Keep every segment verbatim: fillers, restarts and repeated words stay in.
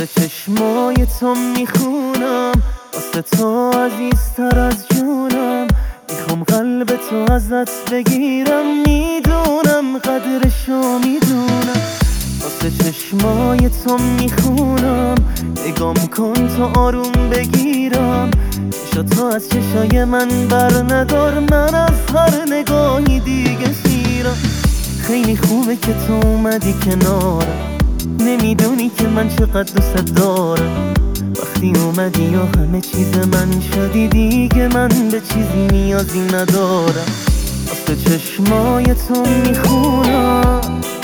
واسه چشمای تو میخونم، واسه تو عزیزتر از جونم. میخوام قلب تو ازت بگیرم، میدونم قدرشو میدونم. واسه چشمای تو میخونم، نگام کن تا آروم بگیرم. چشا تو از چشای من بر ندار، من از هر نگاهی دیگه سیرم. خیلی خوبه که تو اومدی کنارم، نمیدونی که من چقدر دوست دارم. وقتی اومدی و همه چیز من شدی، دیگه من به چیزی نیازی ندارم. واسه چشمای تو میخونم.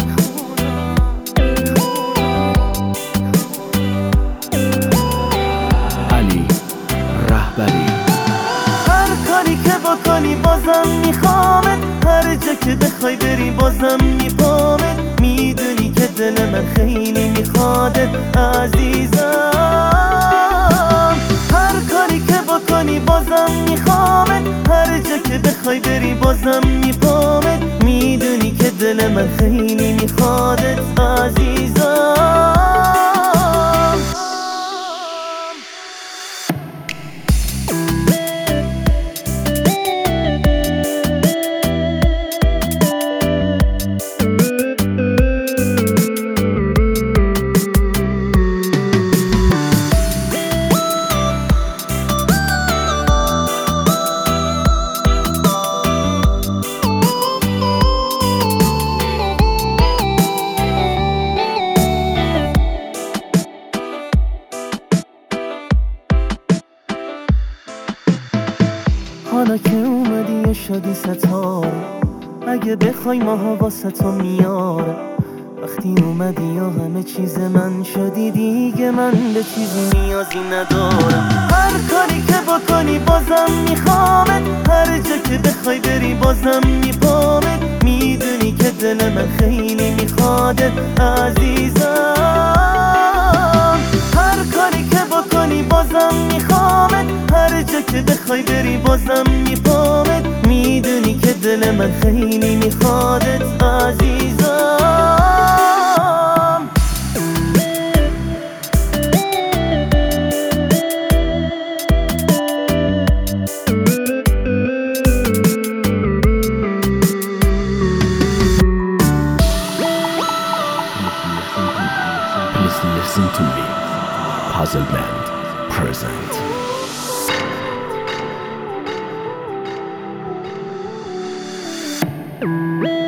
علی رهبری. هر کاری که بکنی بازم میخوامت، هر جا که بخوای بری بازم میپامت. میدونی که دل من خیلی میخوادت عزیزم. هر کاری که بکنی بازم میخوامت، هر جا که بخوای بری بازم میپامت. میدونی که دل من خیلی میخوادت عزیزم. حالا که اومدی و شدی ستاره، اگه بخوای ماها واسه تو میاره. وقتی اومدی و همه چیز من شدی، دیگه من به چیزی نیازی ندارم. هر کاری که بکنی بازم میخوامت، هر جا که بخوای بری بازم میپامت. میدونی که دل من خیلی میخوادت عزیزم. هر کاری که بکنی بازم میخوامت، هر جا که بخوای بری بازم میپامت. میدونی که دل من خیلی میخوادت عزیزم. Please listen to me. Puzzle Band present. Thank you.